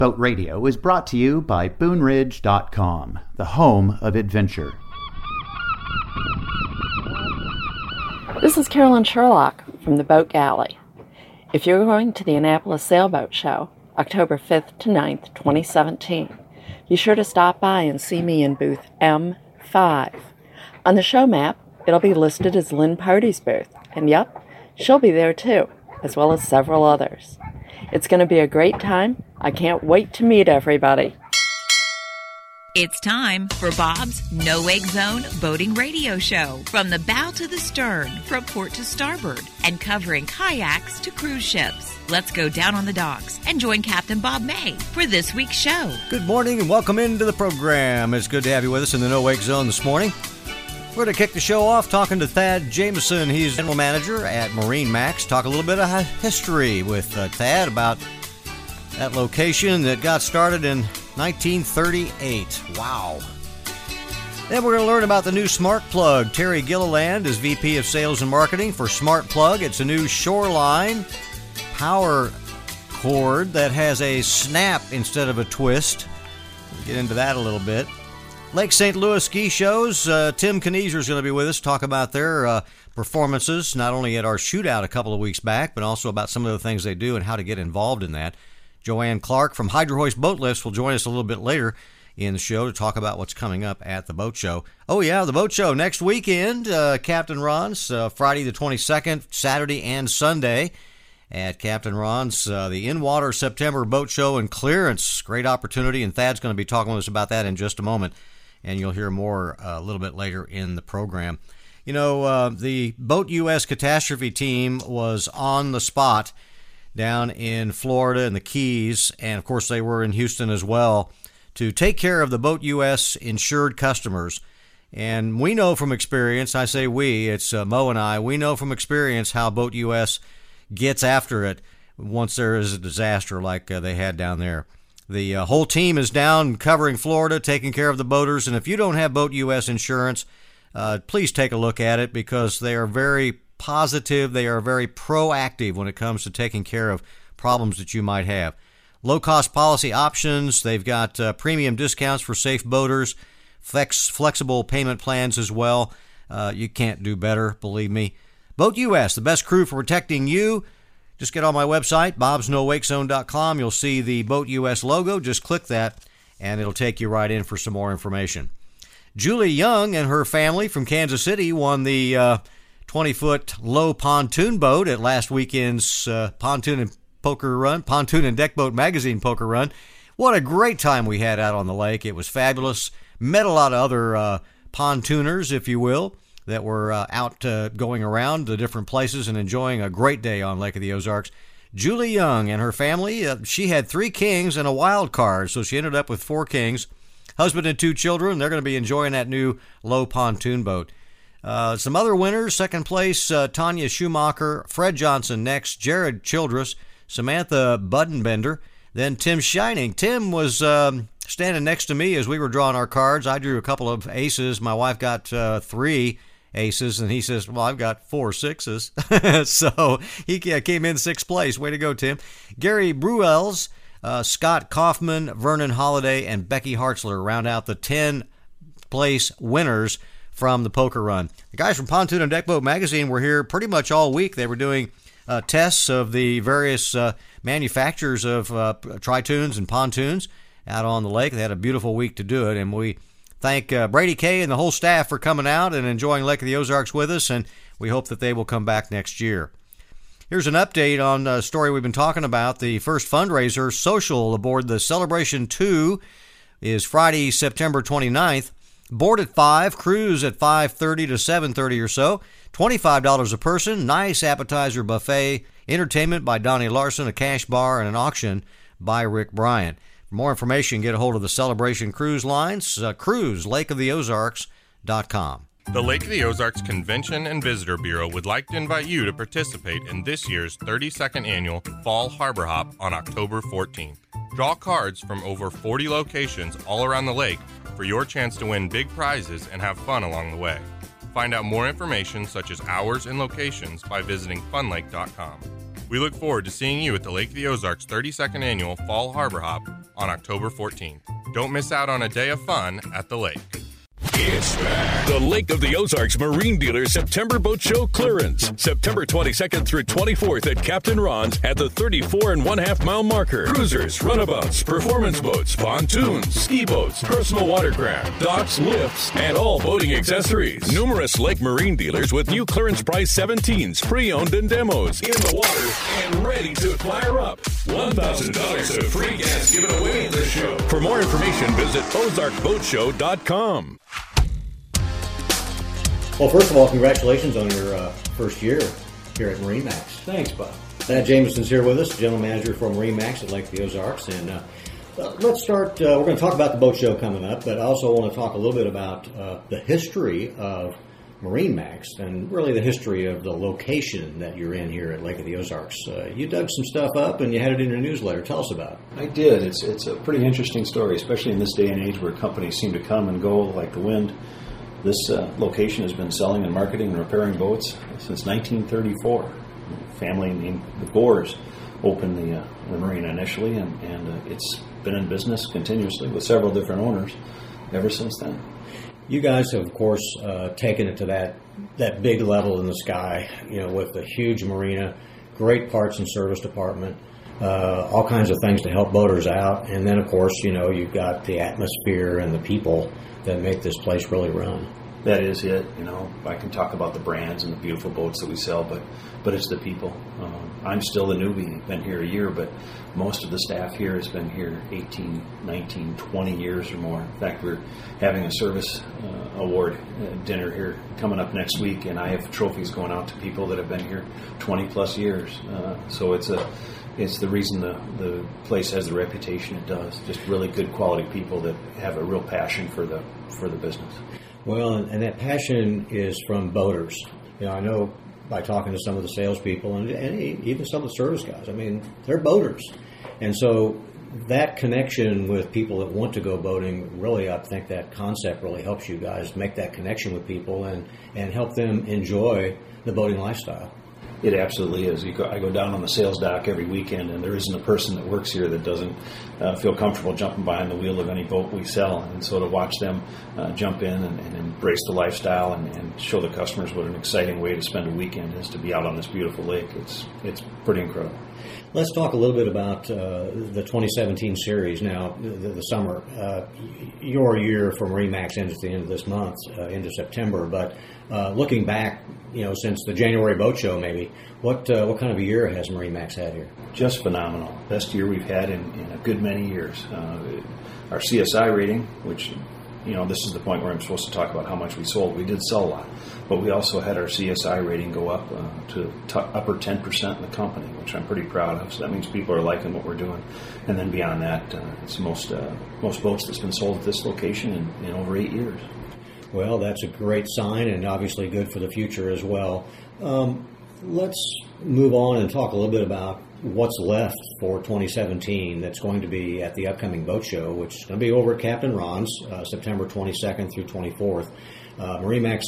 Boat Radio is brought to you by BoonRidge.com, the home of adventure. This is Carolyn Sherlock from the Boat Galley. If you're going to the Annapolis Sailboat Show, October 5th to 9th, 2017, be sure to stop by and see me in booth M5. On the show map, it'll be listed as Lynn Party's booth, and yep, she'll be there too, as well as several others. It's going to be a great time. I can't wait to meet everybody. It's time for Bob's No Wake Zone Boating Radio Show. From the bow to the stern, from port to starboard, and covering kayaks to cruise ships. Let's go down on the docks and join Captain Bob May for this week's show. Good morning and welcome into the program. It's good to have you with us in the No Wake Zone this morning. We're going to kick the show off talking to Thad Jameson. He's general manager at MarineMax. Talk a little bit of history with Thad about that location that got started in 1938. Wow. Then we're going to learn about the new Smart Plug. Terry Gilliland is VP of Sales and Marketing for Smart Plug. It's a new Shoreline power cord that has a snap instead of a twist. We'll get into that a little bit. Lake St. Louis ski shows. Tim Knieser is going to be with us, talk about their performances, not only at our shootout a couple of weeks back, but also about some of the things they do and how to get involved in that. Joanne Clark from Hydro Hoist Boat Lifts will join us a little bit later in the show to talk about what's coming up at the boat show. Oh, yeah, the boat show next weekend, Captain Ron's, Friday the 22nd, Saturday and Sunday at Captain Ron's, the In-Water September Boat Show and Clearance. Great opportunity, and Thad's going to be talking with us about that in just a moment, and you'll hear more a little bit later in the program. You know, the Boat US Catastrophe team was on the spot down in Florida and the Keys, and of course they were in Houston as well, to take care of the Boat US insured customers. And we know from experience, I say we, it's Mo and I, we know from experience how Boat US gets after it once there is a disaster like they had down there. The whole team is down covering Florida, taking care of the boaters, and if you don't have Boat US insurance, please take a look at it, because they are very positive, they are very proactive when it comes to taking care of problems that you might have. Low-cost policy options, they've got premium discounts for safe boaters, flexible payment plans as well. You can't do better, believe me. Boat US, the best crew for protecting you. Just get on my website, bobsnowakezone.com. You'll see the Boat US logo. Just click that, and it'll take you right in for some more information. Julie Young and her family from Kansas City won the 20-foot low pontoon boat at last weekend's Pontoon and Deck Boat Magazine poker run. What a great time we had out on the lake. It was fabulous. Met a lot of other pontooners, if you will, that were out going around the different places and enjoying a great day on Lake of the Ozarks. Julie Young and her family, she had 3 kings and a wild card, so she ended up with 4 kings. Husband and 2 children. They're going to be enjoying that new low pontoon boat. Some other winners, second place, Tanya Schumacher, Fred Johnson next, Jared Childress, Samantha Buddenbender, then Tim Shining. Tim was standing next to me as we were drawing our cards. I drew a couple of aces. My wife got 3 aces, and he says, well, I've got 4 sixes. So he came in 6th place. Way to go, Tim. Gary Bruels, Scott Kaufman, Vernon Holiday, and Becky Hartzler round out the 10th-place winners from the poker run. The guys from Pontoon and Deck Boat Magazine were here pretty much all week. They were doing tests of the various manufacturers of tritoons and pontoons out on the lake. They had a beautiful week to do it, and we thank Brady Kay and the whole staff for coming out and enjoying Lake of the Ozarks with us, and we hope that they will come back next year. Here's an update on a story we've been talking about. The first fundraiser social aboard the Celebration 2 is Friday, September 29th. Board at 5, cruise at 5:30 to 7:30 or so. $25 a person, nice appetizer buffet, entertainment by Donnie Larson, a cash bar, and an auction by Rick Bryant. For more information, get a hold of the Celebration Cruise Lines, cruise, lakeoftheozarks.com. The Lake of the Ozarks Convention and Visitor Bureau would like to invite you to participate in this year's 32nd annual Fall Harbor Hop on October 14th. Draw cards from over 40 locations all around the lake for your chance to win big prizes and have fun along the way. Find out more information such as hours and locations by visiting funlake.com. We look forward to seeing you at the Lake of the Ozarks 32nd Annual Fall Harbor Hop on October 14th. Don't miss out on a day of fun at the lake. It's back. The Lake of the Ozarks Marine Dealer September Boat Show Clearance. September 22nd through 24th at Captain Ron's at the 34 1/2 mile marker. Cruisers, runabouts, performance boats, pontoons, ski boats, personal watercraft, docks, lifts, and all boating accessories. Numerous Lake Marine dealers with new clearance price 17s, pre-owned and demos, in the water and ready to fire up. $1,000 of free gas given away at the show. For more information, visit ozarkboatshow.com. Well, first of all, congratulations on your first year here at MarineMax. Thanks, Bob. Thad Jameson's here with us, General Manager for MarineMax at Lake of the Ozarks. And let's start, we're going to talk about the boat show coming up, but I also want to talk a little bit about the history of MarineMax and really the history of the location that you're in here at Lake of the Ozarks. You dug some stuff up and you had it in your newsletter. Tell us about it. I did. It's a pretty interesting story, especially in this day and age where companies seem to come and go like the wind. This location has been selling and marketing and repairing boats since 1934. A family named the Gores opened the marina initially, and it's been in business continuously with several different owners ever since then. You guys have, of course, taken it to that big level in the sky, with a huge marina, great parts and service department, all kinds of things to help boaters out. And then, of course, you've got the atmosphere and the people that make this place really run. That is it. I can talk about the brands and the beautiful boats that we sell, but it's the people. I'm still a newbie, been here a year, but most of the staff here has been here 18, 19, 20 years or more. In fact, we're having a service award dinner here coming up next week, and I have trophies going out to people that have been here 20 plus years. So it's the reason the place has the reputation it does. Just really good quality people that have a real passion for the business. Well, and that passion is from boaters. I know by talking to some of the salespeople and even some of the service guys, they're boaters. And so that connection with people that want to go boating, really, I think that concept really helps you guys make that connection with people and help them enjoy the boating lifestyle. It absolutely is. I go down on the sales dock every weekend, and there isn't a person that works here that doesn't feel comfortable jumping behind the wheel of any boat we sell. And so to watch them jump in and embrace the lifestyle and show the customers what an exciting way to spend a weekend is to be out on this beautiful lake, it's pretty incredible. Let's talk a little bit about the 2017 series now, the summer. Your year for MarineMax ends at the end of this month, into September. But looking back, since the January boat show, maybe, what kind of a year has MarineMax had here? Just phenomenal. Best year we've had in a good many years. Our CSI rating, which, this is the point where I'm supposed to talk about how much we sold. We did sell a lot. But we also had our CSI rating go up to upper 10% in the company, which I'm pretty proud of. So that means people are liking what we're doing. And then beyond that, it's most boats that's been sold at this location in over 8 years. Well, that's a great sign and obviously good for the future as well. Let's move on and talk a little bit about what's left for 2017 that's going to be at the upcoming boat show, which is going to be over at Captain Ron's, September 22nd through 24th. MarineMax,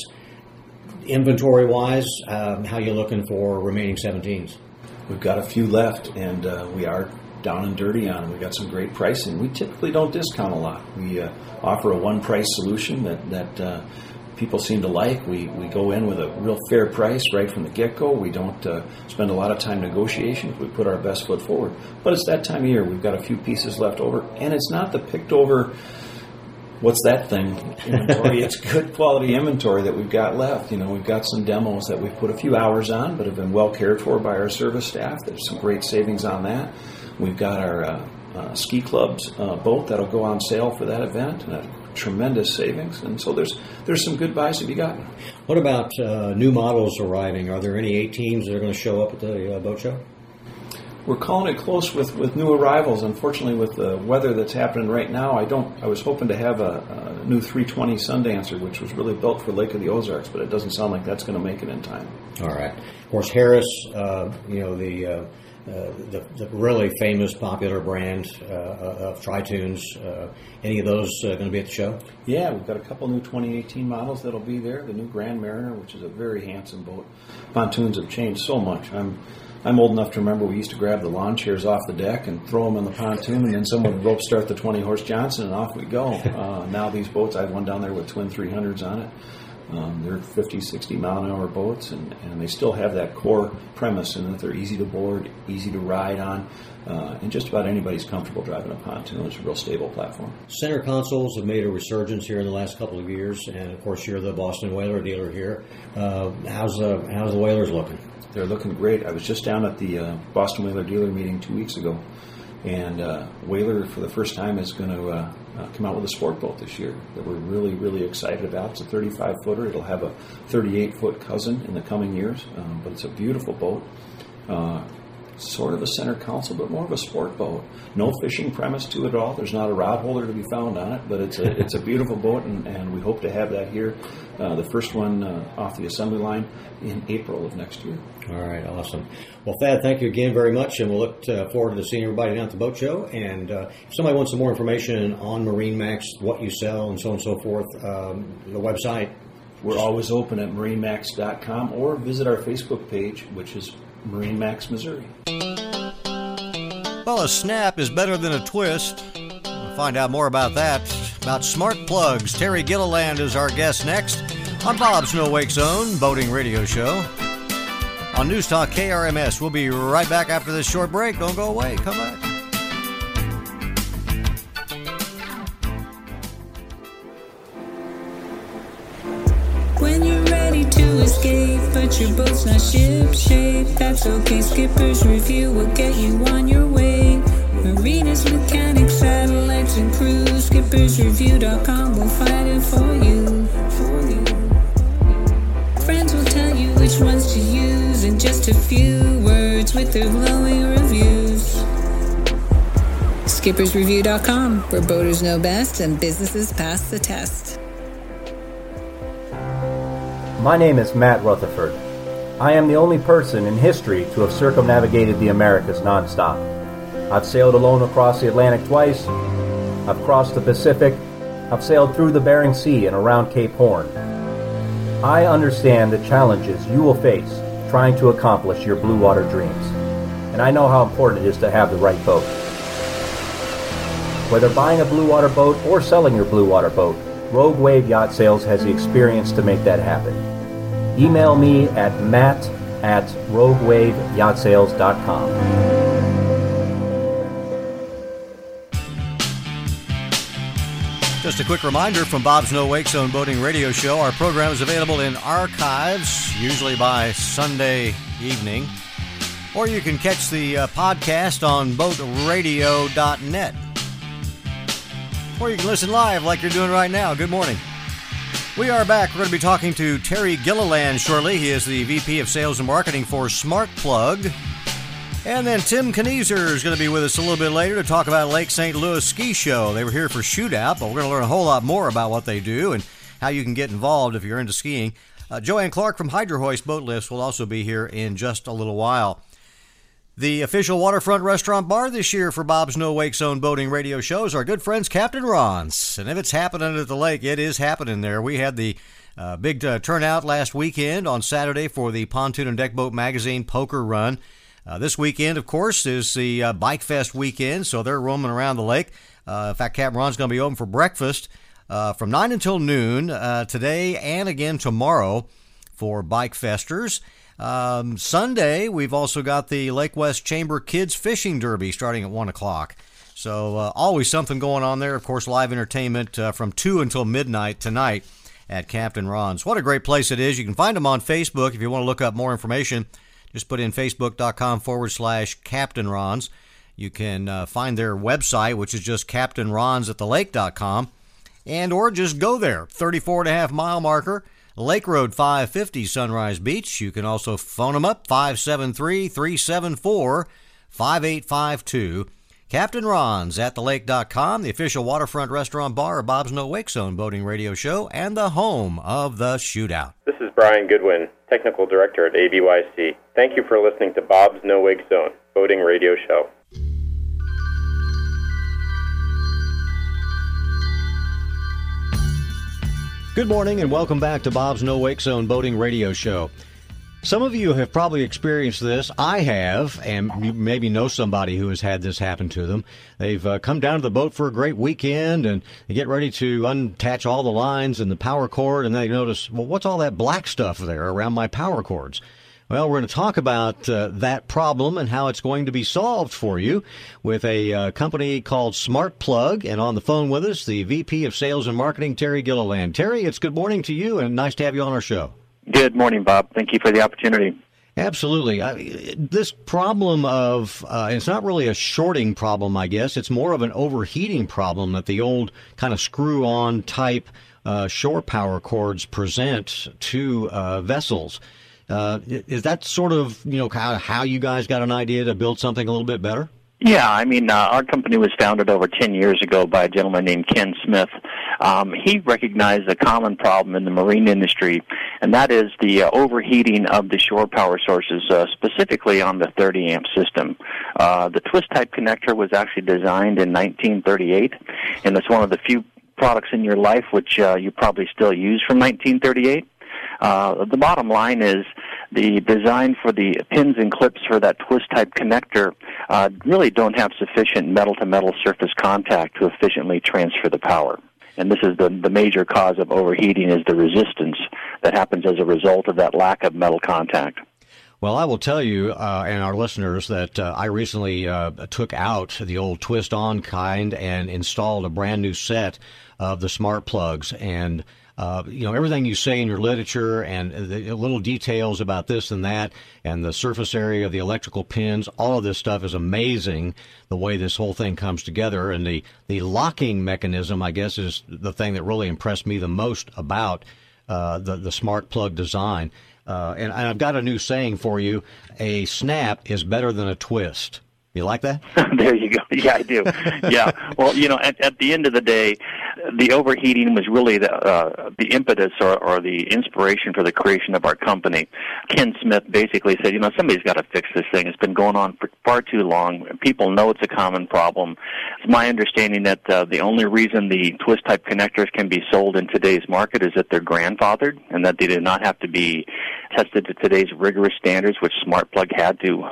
inventory-wise, how you looking for remaining 17s? We've got a few left, and we are down and dirty on them. We've got some great pricing. We typically don't discount a lot. We offer a one-price solution that people seem to like. We go in with a real fair price right from the get-go. We don't spend a lot of time negotiation. We put our best foot forward. But it's that time of year. We've got a few pieces left over, and it's not the picked-over, what's that thing, inventory. It's good quality inventory that we've got left. We've got some demos that we've put a few hours on, but have been well cared for by our service staff. There's some great savings on that. We've got our ski clubs boat that'll go on sale for that event, and a tremendous savings. And so there's some good buys to be gotten. What about new models arriving? Are there any 18s that are going to show up at the boat show? We're calling it close with new arrivals. Unfortunately, with the weather that's happening right now, I was hoping to have a new 320 Sundancer, which was really built for Lake of the Ozarks, but it doesn't sound like that's going to make it in time. All right. Of course, Harris, the really famous, popular brand of Tritoons. Any of those going to be at the show? Yeah, we've got a couple new 2018 models that'll be there. The new Grand Mariner, which is a very handsome boat. Pontoons have changed so much. I'm I'm old enough to remember we used to grab the lawn chairs off the deck and throw them in the pontoon, and then someone would rope start the 20-horse Johnson, and off we go. Now these boats, I have one down there with twin 300s on it. They're 50, 60 mile an hour boats, and they still have that core premise in that they're easy to board, easy to ride on, and just about anybody's comfortable driving a pontoon. It's a real stable platform. Center consoles have made a resurgence here in the last couple of years, and of course you're the Boston Whaler dealer here. How's the Whalers looking? They're looking great. I was just down at the Boston Whaler dealer meeting 2 weeks ago, and Whaler for the first time is going to come out with a sport boat this year that we're really, really excited about. It's a 35-footer. It'll have a 38-foot cousin in the coming years, but it's a beautiful boat. Sort of a center console, but more of a sport boat. No fishing premise to it at all. There's not a rod holder to be found on it, but it's a beautiful boat, and we hope to have that here, the first one off the assembly line in April of next year. All right, awesome. Well, Thad, thank you again very much, and we'll look forward to seeing everybody down at the boat show. And if somebody wants some more information on MarineMax, what you sell, and so on and so forth, the website. We're always open at MarineMax.com, or visit our Facebook page, which is MarineMax Missouri. Well, a snap is better than a twist. We'll find out more about that, about smart plugs. Terry Gilliland is our guest next on Bob's No Wake Zone Boating Radio Show on News Talk KRMS. We'll be right back after this short break. Don't go away. Come back. When you're ready to escape, but your boat's not ship shape, that's okay. Skipper's Review will get you on your way. Marinas, mechanics, satellites, and crews. SkippersReview.com will find it for you. Friends will tell you which ones to use in just a few words with their glowing reviews. SkippersReview.com, where boaters know best and businesses pass the test. My name is Matt Rutherford. I am the only person in history to have circumnavigated the Americas nonstop. I've sailed alone across the Atlantic twice. I've crossed the Pacific. I've sailed through the Bering Sea and around Cape Horn. I understand the challenges you will face trying to accomplish your blue water dreams, and I know how important it is to have the right boat. Whether buying a blue water boat or selling your blue water boat, Rogue Wave Yacht Sales has the experience to make that happen. Email me at matt@roguewaveyachtsales.com. Just a quick reminder from Bob's No Wake Zone Boating Radio Show. Our program is available in archives, usually by Sunday evening. Or you can catch the podcast on boatradio.net. Or you can listen live like you're doing right now. Good morning. We are back. We're going to be talking to Terry Gilliland shortly. He is the VP of Sales and Marketing for Smart Plug. And then Tim Knieser is going to be with us a little bit later to talk about Lake St. Louis Ski Show. They were here for Shootout, but we're going to learn a whole lot more about what they do and how you can get involved if you're into skiing. Joanne Clark from Hydro Hoist Boat Lifts will also be here in just a little while. The official waterfront restaurant bar this year for Bob's No Wake Zone Boating Radio Show is our good friends Captain Ron's. And if it's happening at the lake, it is happening there. We had the big turnout last weekend on Saturday for the Pontoon and Deck Boat Magazine Poker Run. This weekend, of course, is the Bike Fest weekend, so they're roaming around the lake. In fact, Captain Ron's going to be open for breakfast from 9 until noon today and again tomorrow for Bike Festers. Sunday, we've also got the Lake West Chamber Kids Fishing Derby starting at 1 o'clock. So always something going on there. Of course, live entertainment from 2 until midnight tonight at Captain Ron's. What a great place it is. You can find them on Facebook if you want to look up more information. Just put in facebook.com/Captain Ron's. You can find their website, which is just CaptainRonsAtTheLake.com. And or just go there, 34.5 mile marker, Lake Road 550, Sunrise Beach. You can also phone them up, 573-374-5852. Captain Ron's at thelake.com, the official waterfront restaurant bar of Bob's No Wake Zone Boating Radio Show, and the home of the Shootout. This is Brian Goodwin, Technical Director at ABYC. Thank you for listening to Bob's No Wake Zone Boating Radio Show. Good morning and welcome back to Bob's No Wake Zone Boating Radio Show. Some of you have probably experienced this. I have, and you maybe know somebody who has had this happen to them. They've come down to the boat for a great weekend, and they get ready to unattach all the lines and the power cord, and they notice, well, what's all that black stuff there around my power cords? Well, we're going to talk about that problem and how it's going to be solved for you with a company called Smart Plug. And on the phone with us, the VP of Sales and Marketing, Terry Gilliland. Terry, it's good morning to you, and nice to have you on our show. Good morning, Bob. Thank you for the opportunity. Absolutely. This problem of, it's not really a shorting problem, I guess. It's more of an overheating problem that the old kind of screw-on type shore power cords present to vessels. Is that sort of, how you guys got an idea to build something a little bit better? Yeah, I mean, our company was founded over 10 years ago by a gentleman named Ken Smith. He recognized a common problem in the marine industry, and that is the overheating of the shore power sources, specifically on the 30-amp system. The twist-type connector was actually designed in 1938, and it's one of the few products in your life which you probably still use from 1938. The bottom line is the design for the pins and clips for that twist-type connector really don't have sufficient metal-to-metal surface contact to efficiently transfer the power. And this is the major cause of overheating, is the resistance that happens as a result of that lack of metal contact. Well, I will tell you and our listeners that I recently took out the old twist-on kind and installed a brand-new set of the Smart Plugs. And everything you say in your literature and the little details about this and that and the surface area of the electrical pins, all of this stuff is amazing, the way this whole thing comes together. And the locking mechanism, I guess, is the thing that really impressed me the most about the Smart Plug design. And I've got a new saying for you: a snap is better than a twist. You like that? There you go. Yeah, I do. Yeah. Well, at the end of the day, the overheating was really the impetus or the inspiration for the creation of our company. Ken Smith basically said, somebody's got to fix this thing. It's been going on for far too long. People know it's a common problem. It's my understanding that the only reason the twist-type connectors can be sold in today's market is that they're grandfathered and that they did not have to be tested to today's rigorous standards, which Smart Plug had to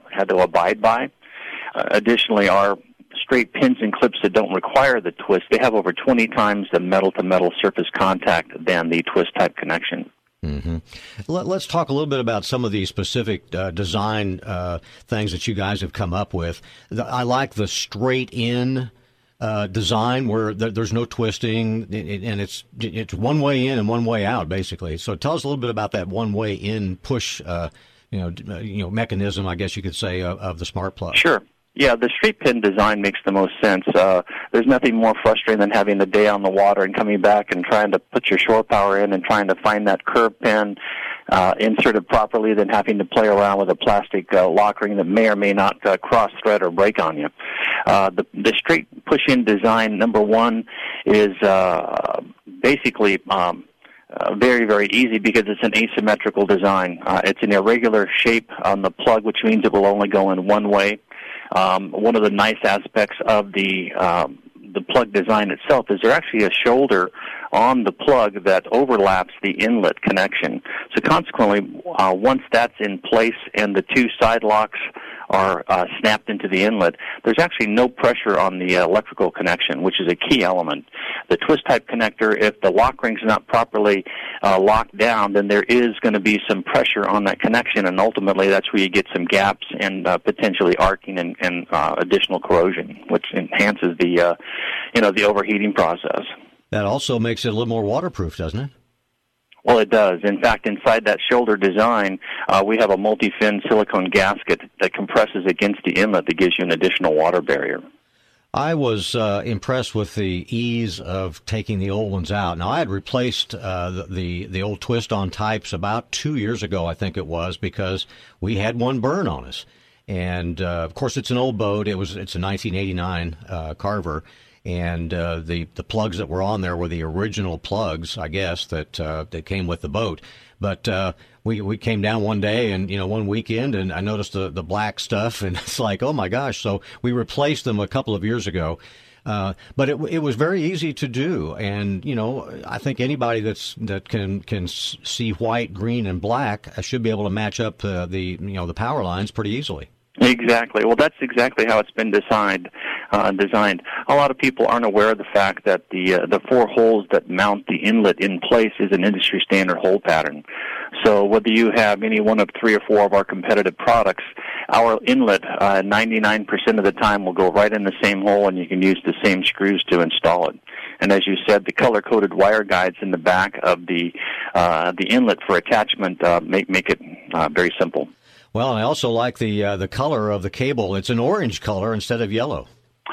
abide by. Additionally, our straight pins and clips that don't require the twist, they have over 20 times the metal-to-metal surface contact than the twist-type connection. Mm-hmm. Let's talk a little bit about some of the specific design things that you guys have come up with. I like the straight-in design where there's no twisting, and it's one way in and one way out, basically. So tell us a little bit about that one-way in push mechanism, I guess you could say, of the Smart Plug. Sure. Yeah, the straight pin design makes the most sense. There's nothing more frustrating than having the day on the water and coming back and trying to put your shore power in and trying to find that curved pin inserted properly than having to play around with a plastic lock ring that may or may not cross-thread or break on you. The straight push-in design, number one, is basically very, very easy because it's an asymmetrical design. It's an irregular shape on the plug, which means it will only go in one way. One of the nice aspects of the plug design itself is there actually a shoulder on the plug that overlaps the inlet connection. So consequently, once that's in place and the two side locks are snapped into the inlet, there's actually no pressure on the electrical connection, which is a key element. The twist-type connector, if the lock ring's not properly locked down, then there is going to be some pressure on that connection, and ultimately that's where you get some gaps and potentially arcing and additional corrosion, which enhances the overheating process. That also makes it a little more waterproof, doesn't it? Well, it does. In fact, inside that shoulder design, we have a multi-fin silicone gasket that compresses against the inlet that gives you an additional water barrier. I was impressed with the ease of taking the old ones out. Now, I had replaced the old twist-on types about 2 years ago, I think it was, because we had one burn on us. And, of course, it's an old boat. It's a 1989 Carver. And the plugs that were on there were the original plugs, I guess, that came with the boat. But we came down one day and, one weekend, and I noticed the black stuff, and it's like, oh, my gosh. So we replaced them a couple of years ago. But it was very easy to do, and I think anybody that can see white, green, and black should be able to match up the power lines pretty easily. Exactly. Well, that's exactly how it's been designed. A lot of people aren't aware of the fact that the 4 holes that mount the inlet in place is an industry standard hole pattern. So whether you have any one of 3 or 4 of our competitive products, our inlet 99% of the time will go right in the same hole, and you can use the same screws to install it. And as you said, the color-coded wire guides in the back of the inlet for attachment make it very simple. Well, and I also like the color of the cable. It's an orange color instead of yellow.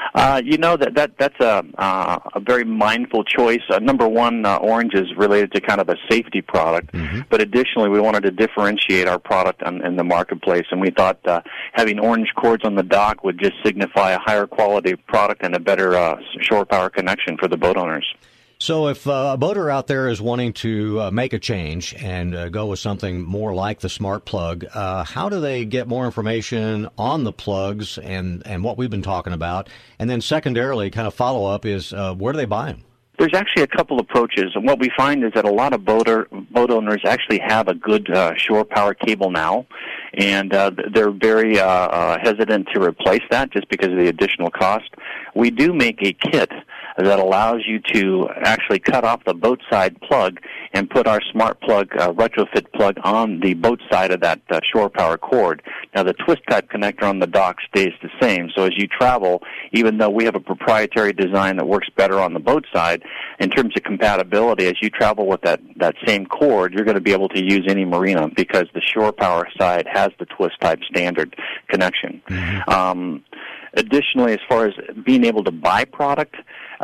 That's a very mindful choice. Number one, orange is related to kind of a safety product, but additionally, we wanted to differentiate our product in the marketplace, and we thought having orange cords on the dock would just signify a higher quality product and a better shore power connection for the boat owners. So if a boater out there is wanting to make a change and go with something more like the Smart Plug, how do they get more information on the plugs and what we've been talking about? And then secondarily, kind of follow-up is where do they buy them? There's actually a couple approaches, and what we find is that a lot of boat owners actually have a good shore power cable now, and they're very hesitant to replace that just because of the additional cost. We do make a kit that allows you to actually cut off the boat side plug and put our Smart Plug retrofit plug on the boat side of that shore power cord. Now, the twist type connector on the dock stays the same, so as you travel, even though we have a proprietary design that works better on the boat side, in terms of compatibility, as you travel with that same cord, you're going to be able to use any marina because the shore power side has the twist type standard connection. Additionally, as far as being able to buy product,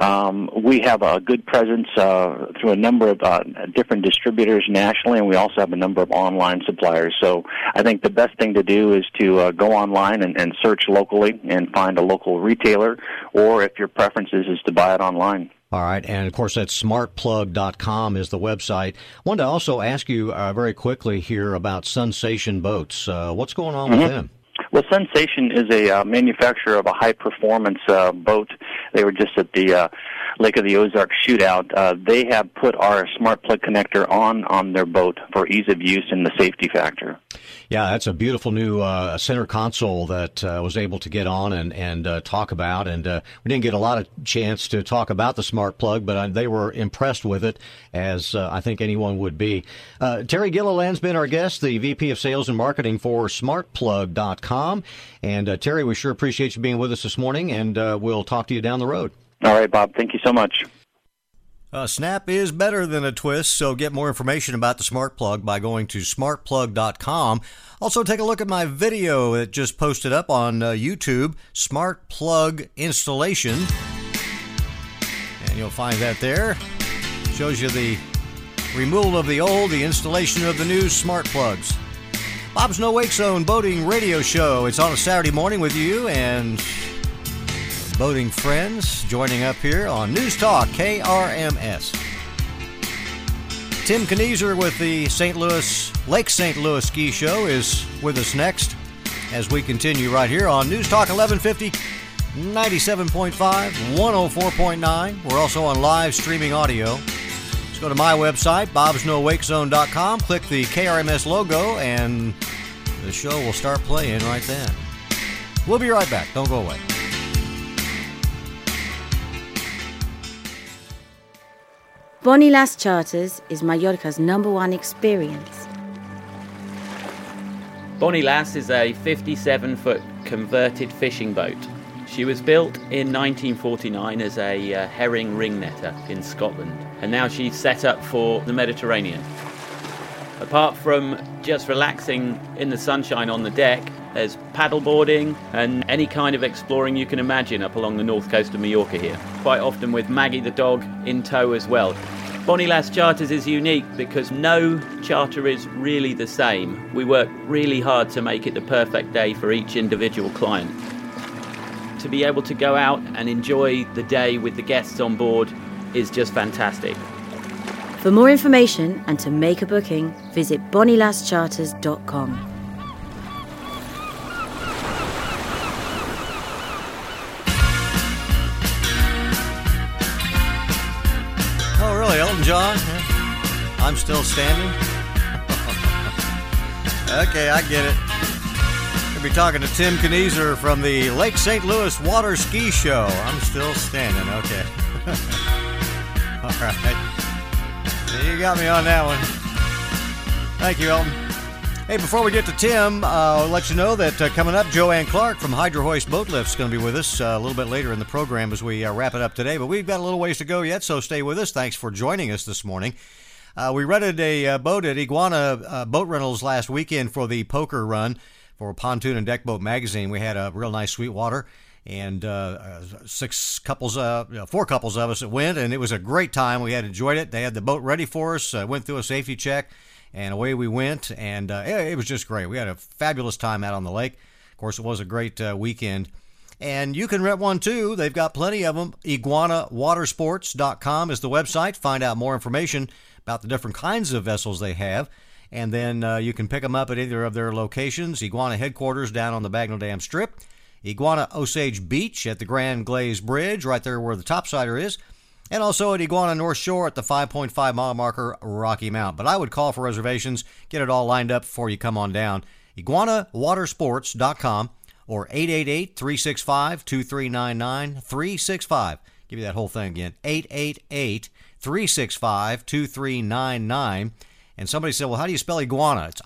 we have a good presence through a number of different distributors nationally, and we also have a number of online suppliers. So I think the best thing to do is to go online and search locally and find a local retailer, or if your preference is to buy it online. All right, and of course that's smartplug.com is the website. I wanted to also ask you very quickly here about Sensation Boats. What's going on with them? Well, Sensation is a manufacturer of a high-performance boat. They were just at the Lake of the Ozarks shootout. They have put our Smart Plug connector on their boat for ease of use and the safety factor. Yeah, that's a beautiful new center console that I was able to get on and talk about. And we didn't get a lot of chance to talk about the Smart Plug, but they were impressed with it, as I think anyone would be. Terry Gilliland's been our guest, the VP of Sales and Marketing for smartplug.com. And Terry, we sure appreciate you being with us this morning, and we'll talk to you down the road. All right, Bob. Thank you so much. A snap is better than a twist, so get more information about the Smart Plug by going to smartplug.com. Also, take a look at my video that just posted up on YouTube, Smart Plug Installation. And you'll find that there. Shows you the removal of the old, the installation of the new Smart Plugs. Bob's No Wake Zone Boating Radio Show. It's on a Saturday morning with you and boating friends joining up here on News Talk KRMS. Tim Knieser with the Lake St. Louis Ski Show is with us next as we continue right here on News Talk 1150, 97.5, 104.9. We're also on live streaming audio. Go to my website, bobsnowakezone.com, click the KRMS logo, and the show will start playing right then. We'll be right back. Don't go away. Bonnie Lass Charters is Mallorca's #1 experience. Bonnie Lass is a 57-foot converted fishing boat. She was built in 1949 as a herring ring netter in Scotland, and now she's set up for the Mediterranean. Apart from just relaxing in the sunshine on the deck, there's paddleboarding and any kind of exploring you can imagine up along the north coast of Mallorca here, quite often with Maggie the dog in tow as well. Bonnie Lass Charters is unique because no charter is really the same. We work really hard to make it the perfect day for each individual client. To be able to go out and enjoy the day with the guests on board is just fantastic. For more information and to make a booking, visit bonnielasscharters.com. Elton John, I'm Still Standing. Okay, I get it. We'll be talking to Tim Knieser from the Lake St. Louis Water Ski Show. I'm still standing, okay. All right. You got me on that one. Thank you, Elton. Hey, before we get to Tim, I'll let you know that coming up, Joanne Clark from Hydro Hoist Boat Lift is going to be with us a little bit later in the program as we wrap it up today. But we've got a little ways to go yet, so stay with us. Thanks for joining us this morning. We rented a boat at Iguana Boat Rentals last weekend for the poker run for Pontoon and Deck Boat Magazine. We had a real nice Sweetwater, and 4 couples of us that went, and it was a great time. We had enjoyed it. They had the boat ready for us, went through a safety check, and away we went, and it was just great. We had a fabulous time out on the lake. Of course, it was a great weekend. And you can rent one, too. They've got plenty of them. IguanaWatersports.com is the website. Find out more information about the different kinds of vessels they have. And then you can pick them up at either of their locations. Iguana headquarters down on the Bagnell Dam Strip. Iguana Osage Beach at the Grand Glaze Bridge, right there where the topsider is. And also at Iguana North Shore at the 5.5-mile marker, Rocky Mount. But I would call for reservations, get it all lined up before you come on down. IguanaWatersports.com or 888-365-2399, 365. Give you that whole thing again, 888-365-2399. And somebody said, well, how do you spell iguana? It's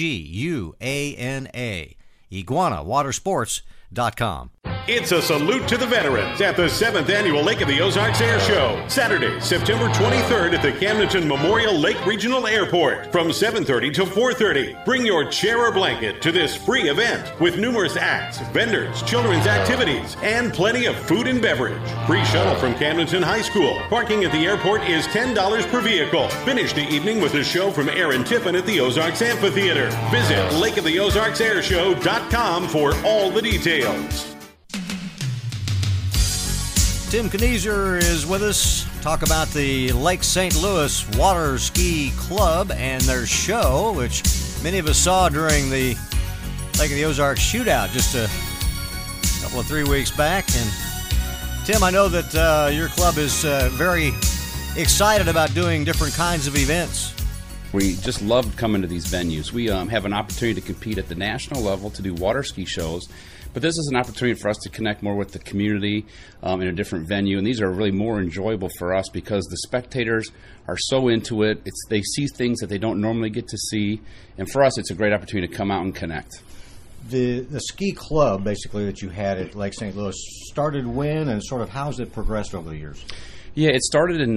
IGUANA. IguanaWatersports.com. It's a salute to the veterans at the 7th Annual Lake of the Ozarks Air Show. Saturday, September 23rd at the Camdenton Memorial Lake Regional Airport from 7:30 to 4:30. Bring your chair or blanket to this free event with numerous acts, vendors, children's activities, and plenty of food and beverage. Free shuttle from Camdenton High School. Parking at the airport is $10 per vehicle. Finish the evening with a show from Aaron Tiffin at the Ozarks Amphitheater. Visit lakeoftheozarksairshow.com for all the details. Tim Knieser is with us. Talk about the Lake St. Louis Water Ski Club and their show, which many of us saw during the Lake of the Ozarks shootout just a couple of 3 weeks back. And Tim, I know that your club is very excited about doing different kinds of events. We just loved coming to these venues. We have an opportunity to compete at the national level to do water ski shows. But this is an opportunity for us to connect more with the community in a different venue, and these are really more enjoyable for us because the spectators are so into it. They see things that they don't normally get to see, and for us, it's a great opportunity to come out and connect. The ski club, basically, that you had at Lake St. Louis started when, and sort of how's it progressed over the years? Yeah, it started in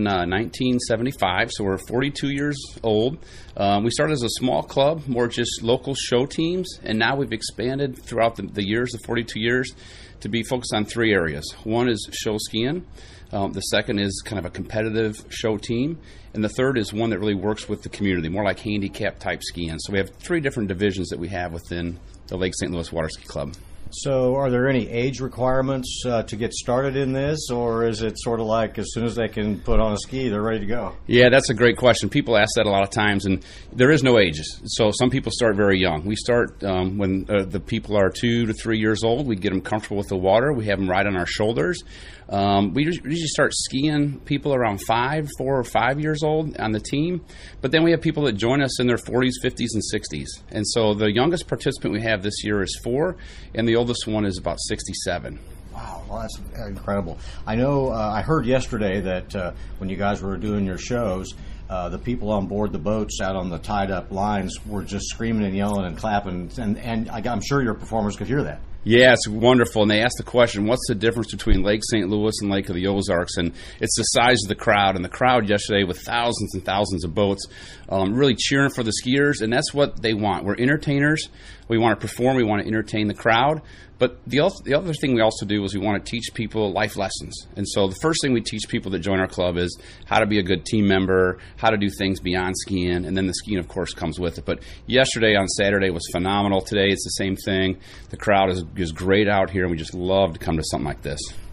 1975, so we're 42 years old. We started as a small club, more just local show teams, and now we've expanded throughout the years, the 42 years, to be focused on 3 areas. One is show skiing. The second is kind of a competitive show team. And the third is one that really works with the community, more like handicap type skiing. So we have 3 different divisions that we have within the Lake St. Louis Water Ski Club. So are there any age requirements to get started in this, or is it sort of like as soon as they can put on a ski, they're ready to go? Yeah, that's a great question. People ask that a lot of times, and there is no age. So some people start very young. We start when the people are 2 to 3 years old. We get them comfortable with the water. We have them ride on our shoulders. We usually start skiing people around 4 or 5 years old on the team. But then we have people that join us in their 40s, 50s, and 60s. And so the youngest participant we have this year is 4, and the oldest one is about 67. Wow, well, that's incredible. I know I heard yesterday that when you guys were doing your shows, the people on board the boats out on the tied-up lines were just screaming and yelling and clapping, and I'm sure your performers could hear that. Yeah, it's wonderful. And they asked the question, what's the difference between Lake St. Louis and Lake of the Ozarks? And it's the size of the crowd. And the crowd yesterday with thousands and thousands of boats really cheering for the skiers. And that's what they want. We're entertainers. We want to perform. We want to entertain the crowd. But the other thing we also do is we want to teach people life lessons. And so the first thing we teach people that join our club is how to be a good team member, how to do things beyond skiing, and then the skiing, of course, comes with it. But yesterday on Saturday was phenomenal. Today it's the same thing. The crowd is great out here, and we just love to come to something like this.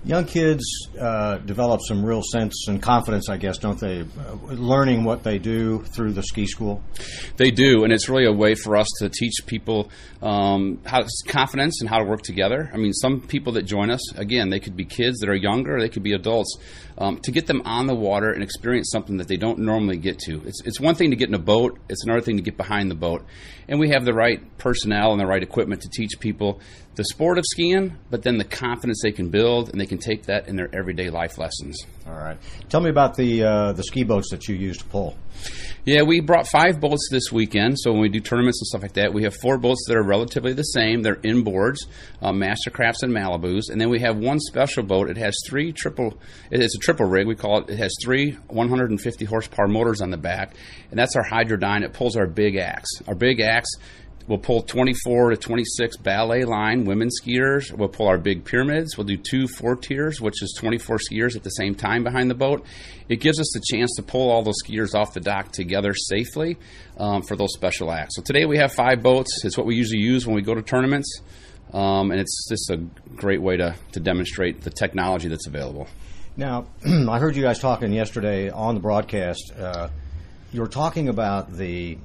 Young kids develop some real sense and confidence, I guess, don't they? Learning what they do through the ski school. They do, and it's really a way for us to teach people how confidence and how to work together. I mean, some people that join us, again, they could be kids that are younger, or they could be adults. To get them on the water and experience something that they don't normally get to. It's one thing to get in a boat, it's another thing to get behind the boat. And we have the right personnel and the right equipment to teach people the sport of skiing, but then the confidence they can build, and they can take that in their everyday life lessons. All right. Tell me about the ski boats that you use to pull. Yeah, we brought 5 boats this weekend. So when we do tournaments and stuff like that, we have 4 boats that are relatively the same. They're inboards, Mastercrafts and Malibus. And then we have one special boat. It has it's a triple rig. We call it. It has 3 150 horsepower motors on the back. And that's our Hydrodyne. It pulls our Big Axe. Our Big Axe will pull 24 to 26 ballet line women skiers. We'll pull our big pyramids. We'll do 2 4-tiers, which is 24 skiers at the same time behind the boat. It gives us the chance to pull all those skiers off the dock together safely for those special acts. So today we have 5 boats. It's what we usually use when we go to tournaments, and it's just a great way to demonstrate the technology that's available. Now, I heard you guys talking yesterday on the broadcast. You were talking about the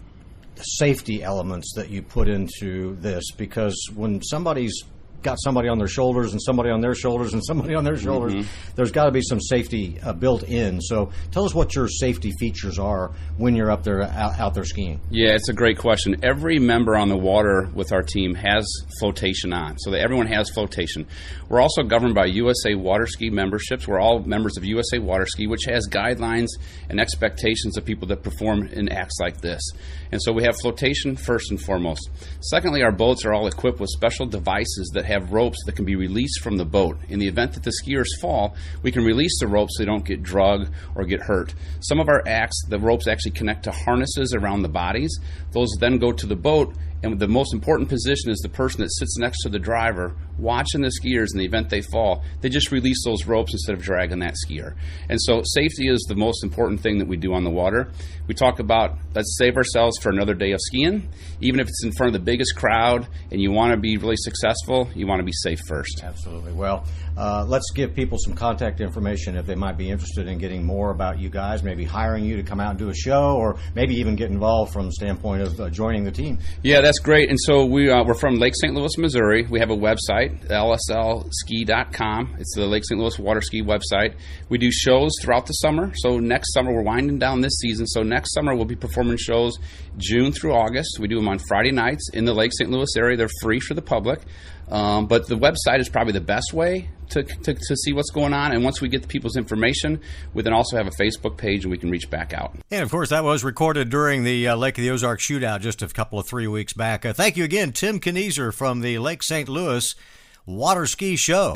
safety elements that you put into this, because when somebody's got somebody on their shoulders and somebody on their shoulders and somebody on their shoulders, there's got to be some safety built in. So tell us what your safety features are when you're up there out there skiing. Yeah, it's a great question. Every member on the water with our team has flotation on, so that everyone has flotation. We're also governed by USA Water Ski memberships. We're all members of USA Water Ski, which has guidelines and expectations of people that perform in acts like this. And so we have flotation first and foremost. Secondly, our boats are all equipped with special devices that have ropes that can be released from the boat. In the event that the skiers fall, we can release the ropes so they don't get drugged or get hurt. Some of our acts, the ropes actually connect to harnesses around the bodies. Those then go to the boat, and the most important position is the person that sits next to the driver watching the skiers. In the event they fall, they just release those ropes instead of dragging that skier. And so safety is the most important thing that we do on the water. We talk about, let's save ourselves for another day of skiing. Even if it's in front of the biggest crowd and you want to be really successful, you want to be safe first. Absolutely. Well, let's give people some contact information if they might be interested in getting more about you guys, maybe hiring you to come out and do a show, or maybe even get involved from the standpoint of joining the team. Yeah, that's great. And so we're from Lake St. Louis, Missouri. We have a website, lslski.com. It's the Lake St. Louis Water Ski website. We do shows throughout the summer. So next summer, we're winding down this season. So next summer, we'll be performing shows June through August. We do them on Friday nights in the Lake St. Louis area. They're free for the public. But the website is probably the best way to see what's going on. And once we get the people's information, we then also have a Facebook page and we can reach back out. And, of course, that was recorded during the Lake of the Ozarks shootout just a couple of 3 weeks back. Thank you again, Tim Kniezer from the Lake St. Louis Water Ski Show.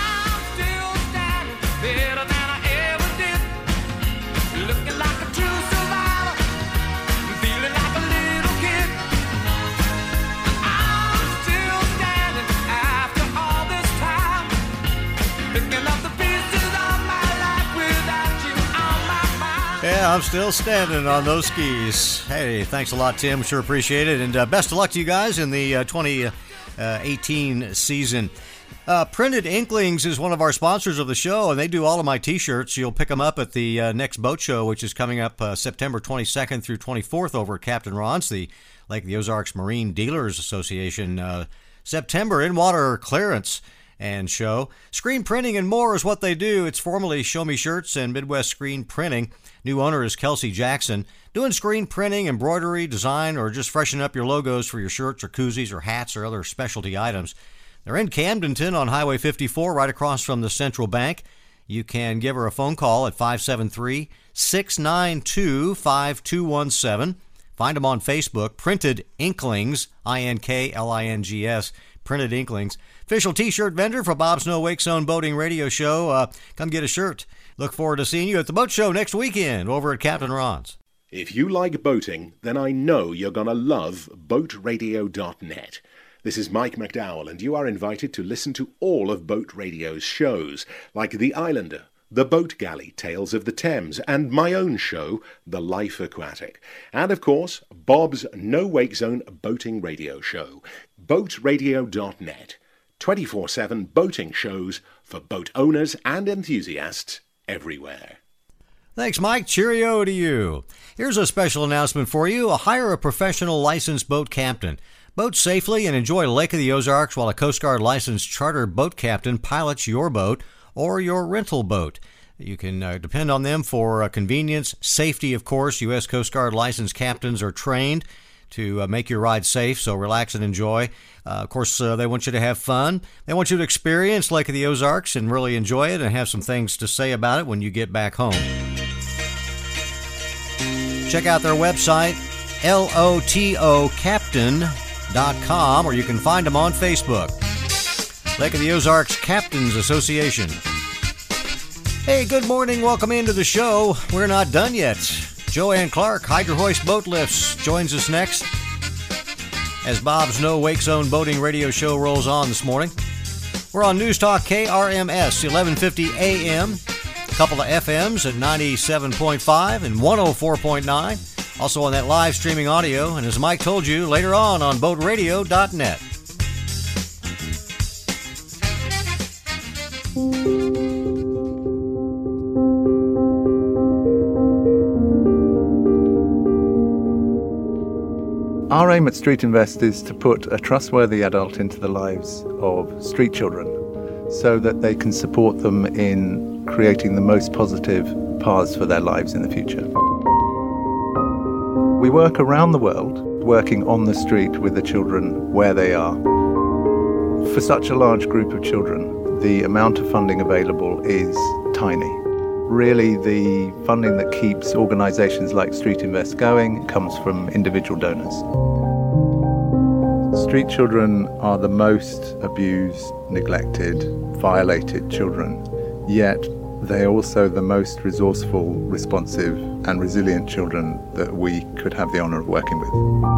Yeah, I'm still standing on those skis. Hey, thanks a lot, Tim. Sure appreciate it. And best of luck to you guys in the 2018 season. Printed Inklings is one of our sponsors of the show, and they do all of my T-shirts. You'll pick them up at the next boat show, which is coming up September 22nd through 24th over at Captain Ron's, the Lake of the Ozarks Marine Dealers Association. September in-water clearance and show. Screen printing and more is what they do. It's formerly Show Me Shirts and Midwest Screen Printing. New owner is Kelsey Jackson. Doing screen printing, embroidery, design, or just freshen up your logos for your shirts or koozies or hats or other specialty items. They're in Camdenton on Highway 54, right across from the Central Bank. You can give her a phone call at 573-692-5217. Find them on Facebook, Printed Inklings, Inklings, Printed Inklings. Official T-shirt vendor for Bob's No Wake Zone Boating Radio Show. Come get a shirt. Look forward to seeing you at the boat show next weekend over at Captain Ron's. If you like boating, then I know you're going to love BoatRadio.net. This is Mike McDowell, and you are invited to listen to all of Boat Radio's shows, like The Islander, The Boat Galley, Tales of the Thames, and my own show, The Life Aquatic. And, of course, Bob's No Wake Zone Boating Radio Show. BoatRadio.net. 24/7 boating shows for boat owners and enthusiasts everywhere. Thanks, Mike. Cheerio to you. Here's a special announcement for you. Hire a professional licensed boat captain. Boat safely and enjoy Lake of the Ozarks while a Coast Guard licensed charter boat captain pilots your boat or your rental boat. You can depend on them for convenience, safety, of course. U.S. Coast Guard licensed captains are trained to make your ride safe, so relax and enjoy. Of course, they want you to have fun. They want you to experience Lake of the Ozarks and really enjoy it and have some things to say about it when you get back home. Check out their website, lotocaptain.com, or you can find them on Facebook. Lake of the Ozarks Captains Association. Hey, good morning. Welcome into the show. We're not done yet. Joanne Clark, Hydro Hoist Boat Lifts, joins us next as Bob's No Wake Zone Boating Radio Show rolls on this morning. We're on News Talk KRMS, 1150 AM, a couple of FMs at 97.5 and 104.9. Also on that live streaming audio, and as Mike told you, later on boatradio.net. Our aim at Street Invest is to put a trustworthy adult into the lives of street children so that they can support them in creating the most positive paths for their lives in the future. We work around the world, working on the street with the children where they are. For such a large group of children, the amount of funding available is tiny. Really, the funding that keeps organisations like Street Invest going comes from individual donors. Street children are the most abused, neglected, violated children, yet they are also the most resourceful, responsive and resilient children that we could have the honour of working with.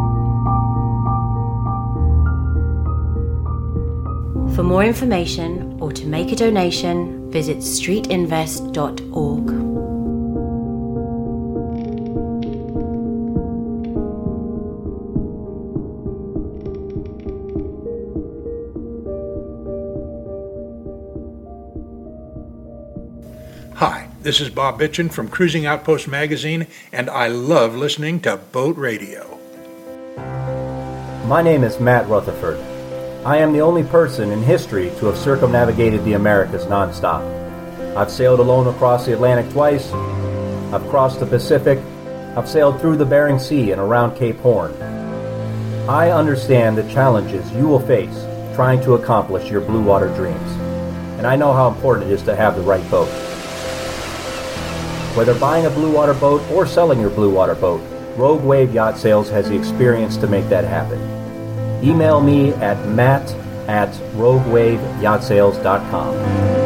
For more information or to make a donation, visit streetinvest.org. Hi, this is Bob Bitchin from Cruising Outpost Magazine, and I love listening to Boat Radio. My name is Matt Rutherford. I am the only person in history to have circumnavigated the Americas nonstop. I've sailed alone across the Atlantic twice, I've crossed the Pacific, I've sailed through the Bering Sea and around Cape Horn. I understand the challenges you will face trying to accomplish your blue water dreams, and I know how important it is to have the right boat. Whether buying a blue water boat or selling your blue water boat, Rogue Wave Yacht Sales has the experience to make that happen. Email me at matt@roguewaveyachtsales.com.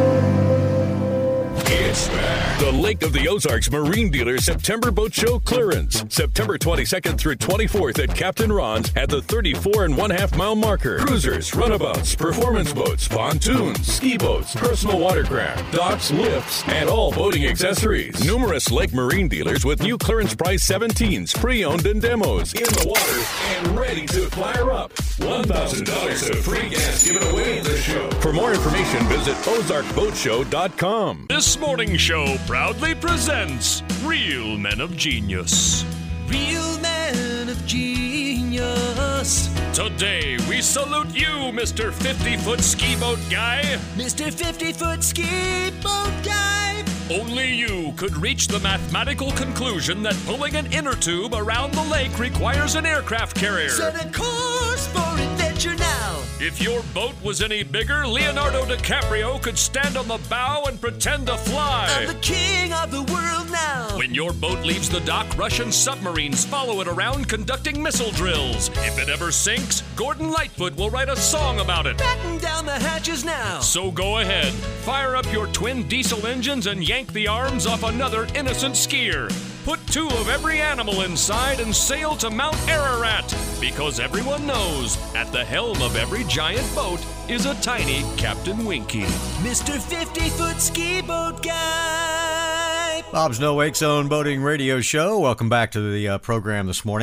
It's back. The Lake of the Ozarks Marine Dealer September Boat Show clearance. September 22nd through 24th at Captain Ron's at the 34.5 mile marker. Cruisers, runabouts, performance boats, pontoons, ski boats, personal watercraft, docks, lifts, and all boating accessories. Numerous Lake Marine dealers with new clearance price 17s, pre-owned and demos, in the water and ready to fire up. $1,000 of free gas given away at the show. For more information, visit ozarkboatshow.com. This morning show proudly presents Real Men of Genius. Real Men of Genius. Today we salute you, Mr. 50-foot ski boat guy. Mr. 50-foot ski boat guy. Only you could reach the mathematical conclusion that pulling an inner tube around the lake requires an aircraft carrier. Set a course for adventure now. If your boat was any bigger, Leonardo DiCaprio could stand on the bow and pretend to fly. I'm the king of the world now. When your boat leaves the dock, Russian submarines follow it around conducting missile drills. If it ever sinks, Gordon Lightfoot will write a song about it. Batten down the hatches now. So go ahead, fire up your twin diesel engines and yank the arms off another innocent skier. Put 2 of every animal inside and sail to Mount Ararat, because everyone knows at the helm of every giant boat is a tiny Captain Winky. Mr. 50-foot ski boat guy. Bob's No Wake Zone Boating Radio Show. Welcome back to the program this morning.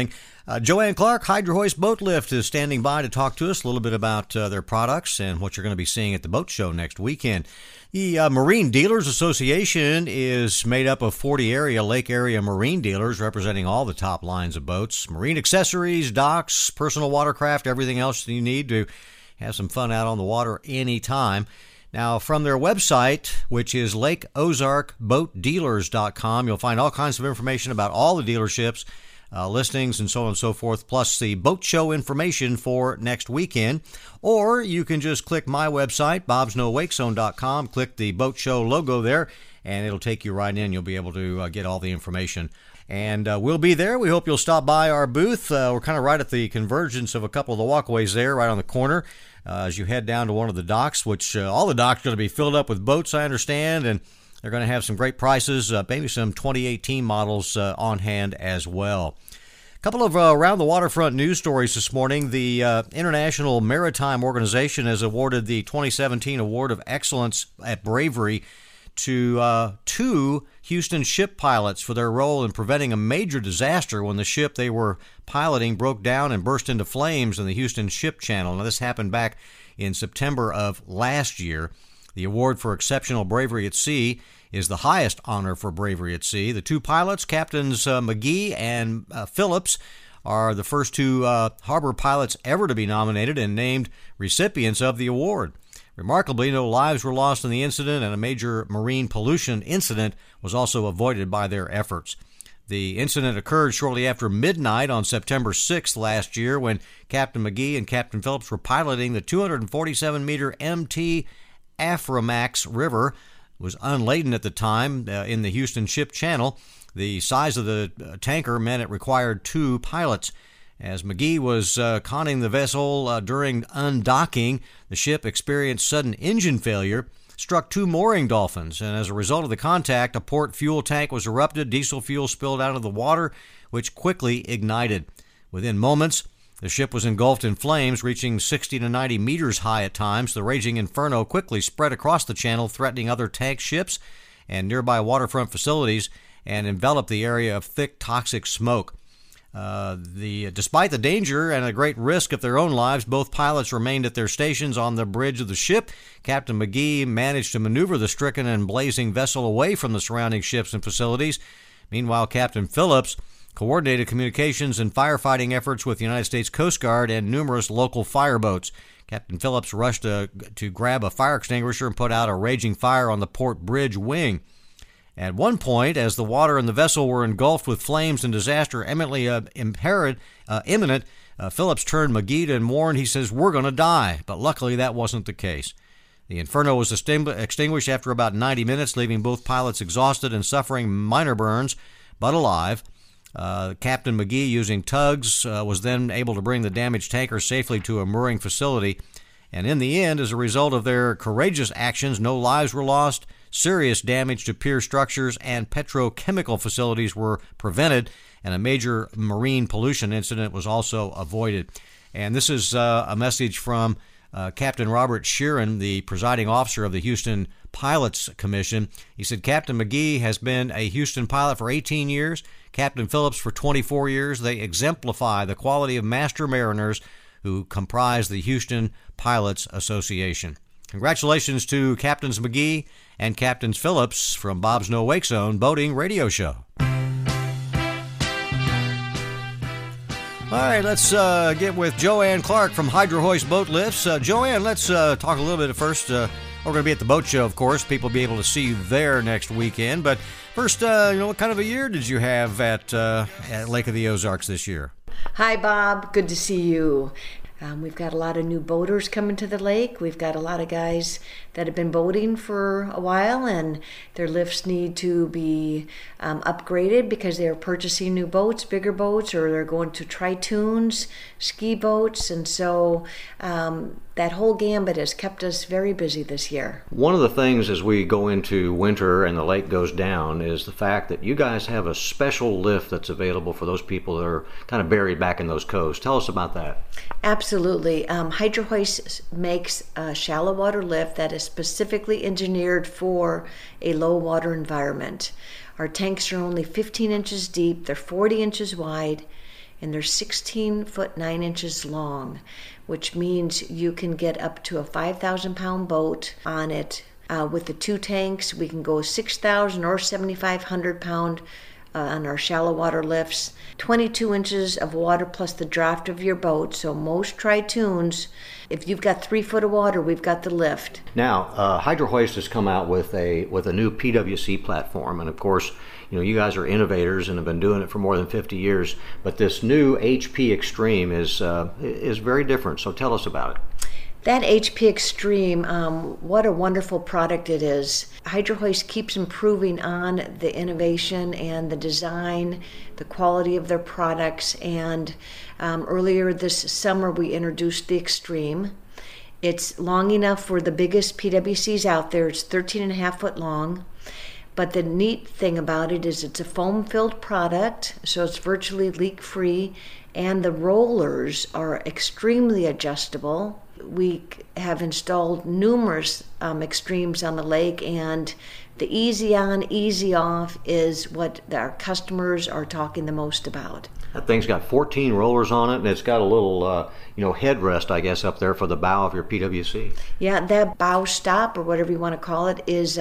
Joanne Clark, Hydro Hoist Boat Lift, is standing by to talk to us a little bit about their products and what you're going to be seeing at the boat show next weekend. The Marine Dealers Association is made up of 40 lake area marine dealers representing all the top lines of boats, marine accessories, docks, personal watercraft, everything else that you need to have some fun out on the water anytime. Now, from their website, which is lakeozarkboatdealers.com, you'll find all kinds of information about all the dealerships, listings, and so on and so forth, plus the boat show information for next weekend. Or you can just click my website, bobsnowakezone.com, click the boat show logo there, and it'll take you right in. You'll be able to get all the information. And we'll be there. We hope you'll stop by our booth. We're kind of right at the convergence of a couple of the walkways there, right on the corner, as you head down to one of the docks, which all the docks are going to be filled up with boats, I understand, and they're going to have some great prices, maybe some 2018 models on hand as well. A couple of around the waterfront news stories this morning. The International Maritime Organization has awarded the 2017 Award of Excellence at Bravery to 2 Houston ship pilots for their role in preventing a major disaster when the ship they were piloting broke down and burst into flames in the Houston Ship Channel. Now, this happened back in September of last year. The award for exceptional bravery at sea is the highest honor for bravery at sea. The 2 pilots, Captains McGee and Phillips, are the first 2 harbor pilots ever to be nominated and named recipients of the award. Remarkably, no lives were lost in the incident, and a major marine pollution incident was also avoided by their efforts. The incident occurred shortly after midnight on September 6th last year when Captain McGee and Captain Phillips were piloting the 247-meter MT Aframax River. Was unladen at the time in the Houston Ship Channel. The size of the tanker meant it required 2 pilots. As McGee was conning the vessel during undocking, the ship experienced sudden engine failure, struck 2 mooring dolphins, and as a result of the contact, a port fuel tank was erupted, diesel fuel spilled out of the water, which quickly ignited. Within moments, the ship was engulfed in flames, reaching 60 to 90 meters high at times. The raging inferno quickly spread across the channel, threatening other tank ships and nearby waterfront facilities, and enveloped the area of thick, toxic smoke. Despite the danger and a great risk of their own lives, both pilots remained at their stations on the bridge of the ship. Captain McGee managed to maneuver the stricken and blazing vessel away from the surrounding ships and facilities. Meanwhile, Captain Phillips coordinated communications and firefighting efforts with the United States Coast Guard and numerous local fireboats. Captain Phillips rushed to grab a fire extinguisher and put out a raging fire on the port bridge wing. At one point, as the water and the vessel were engulfed with flames and disaster imminent, Phillips turned McGee and warned, he says, "We're going to die." But luckily, that wasn't the case. The inferno was extinguished after about 90 minutes, leaving both pilots exhausted and suffering minor burns, but alive. Captain McGee, using tugs, was then able to bring the damaged tanker safely to a mooring facility. And in the end, as a result of their courageous actions, no lives were lost, serious damage to pier structures and petrochemical facilities were prevented, and a major marine pollution incident was also avoided. And this is a message from Captain Robert Sheeran, the presiding officer of the Houston Pilots Commission. He said, "Captain McGee has been a Houston pilot for 18 years, Captain Phillips for 24 years. They exemplify the quality of master mariners who comprise the Houston Pilots Association." Congratulations to Captains McGee and Captains Phillips from Bob's No Wake Zone Boating Radio Show. All right, let's get with Joanne Clark from Hydro Hoist Boat Lifts. Joanne, let's talk a little bit first. We're going to be at the boat show, of course. People will be able to see you there next weekend. But first, what kind of a year did you have at Lake of the Ozarks this year? Hi, Bob. Good to see you. We've got a lot of new boaters coming to the lake. We've got a lot of guys that have been boating for a while, and their lifts need to be upgraded because they're purchasing new boats, bigger boats, or they're going to Tritoons, ski boats, and so that whole gambit has kept us very busy this year. One of the things as we go into winter and the lake goes down is the fact that you guys have a special lift that's available for those people that are kind of buried back in those coves. Tell us about that. Absolutely. Hydro Hoist makes a shallow water lift that is specifically engineered for a low water environment. Our tanks are only 15 inches deep, they're 40 inches wide, and they're 16 foot 9 inches long, which means you can get up to a 5,000 pound boat on it. With the 2 tanks, we can go 6,000 or 7,500 pound on our shallow water lifts. 22 inches of water plus the draft of your boat. So most Tri-Toons, if you've got 3 foot of water, we've got the lift. Now, Hydro Hoist has come out with a new PWC platform, and of course, you guys are innovators and have been doing it for more than 50 years. But this new HP Extreme is very different. So tell us about it. That HP Extreme, what a wonderful product it is. Hydro Hoist keeps improving on the innovation and the design, the quality of their products, and earlier this summer we introduced the Extreme. It's long enough for the biggest PWCs out there. It's 13.5 foot long. But the neat thing about it is it's a foam-filled product, so it's virtually leak-free, and the rollers are extremely adjustable. We have installed numerous Extremes on the lake, and the easy on, easy off is what our customers are talking the most about. That thing's got 14 rollers on it, and it's got a little, headrest, I guess, up there for the bow of your PWC. Yeah, that bow stop, or whatever you want to call it, is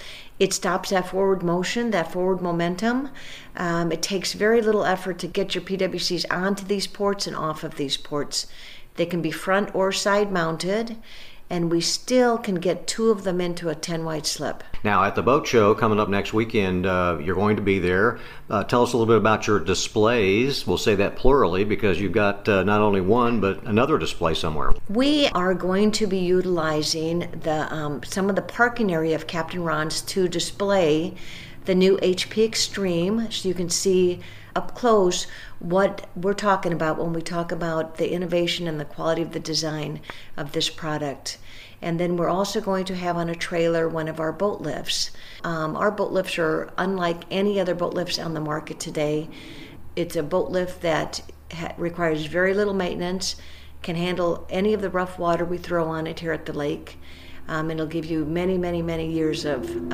it stops that forward motion, that forward momentum. It takes very little effort to get your PWCs onto these ports and off of these ports. They can be front or side mounted, and we still can get 2 of them into a 10 wide slip. Now, at the boat show coming up next weekend, you're going to be there. Tell us a little bit about your displays. We'll say that plurally because you've got not only one, but another display somewhere. We are going to be utilizing some of the parking area of Captain Ron's to display the new HP Extreme, so you can see up close what we're talking about when we talk about the innovation and the quality of the design of this product. And then we're also going to have on a trailer one of our boat lifts. Our boat lifts are unlike any other boat lifts on the market today. It's a boat lift that requires very little maintenance, can handle any of the rough water we throw on it here at the lake, and it'll give you many, many, many years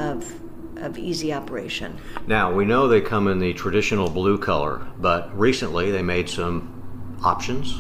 of easy operation. Now, we know they come in the traditional blue color, but recently they made some options.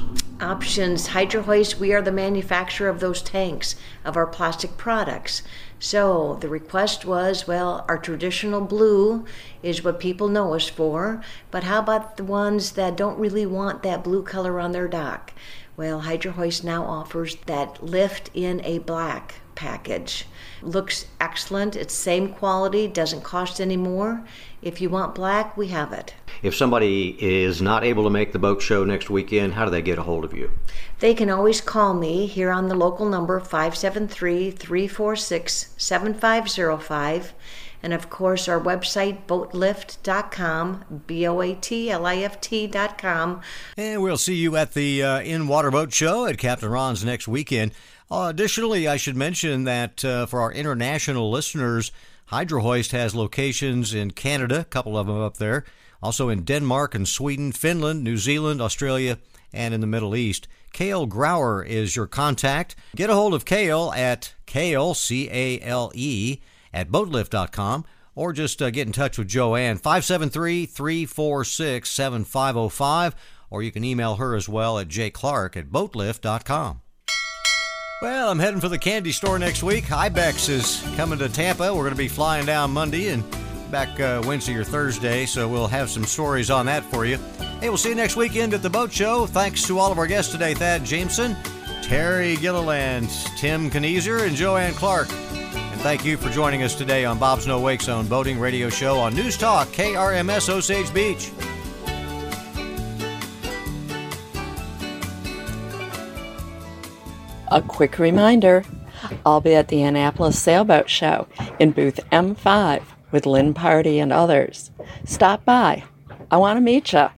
Hydro Hoist, we are the manufacturer of those tanks, of our plastic products. So the request was, well, our traditional blue is what people know us for, but how about the ones that don't really want that blue color on their dock? Well, Hydro Hoist now offers that lift in a black package. Looks excellent. It's same quality, doesn't cost any more. If you want black, we have it. If somebody is not able to make the boat show next weekend, how do they get a hold of you? They can always call me here on the local number 573-346-7505. And of course, our website, boatlift.com, BOATLIFT.com. And we'll see you at the in-water boat show at Captain Ron's next weekend. Additionally, I should mention that for our international listeners, Hydro Hoist has locations in Canada, a couple of them up there, also in Denmark and Sweden, Finland, New Zealand, Australia, and in the Middle East. Cale Grauer is your contact. Get a hold of Cale at Cale, C-A-L-E, at boatlift.com, or just get in touch with Joanne, 573-346-7505, or you can email her as well at jclark at boatlift.com. Well, I'm heading for the candy store next week. Ibex is coming to Tampa. We're going to be flying down Monday and back Wednesday or Thursday, so we'll have some stories on that for you. Hey, we'll see you next weekend at the boat show. Thanks to all of our guests today, Thad Jameson, Terry Gilliland, Tim Knieser, and Joanne Clark. And thank you for joining us today on Bob's No Wake Zone Boating Radio Show on News Talk, KRMS Osage Beach. A quick reminder, I'll be at the Annapolis Sailboat Show in booth M5 with Lynn Party and others. Stop by. I want to meet you.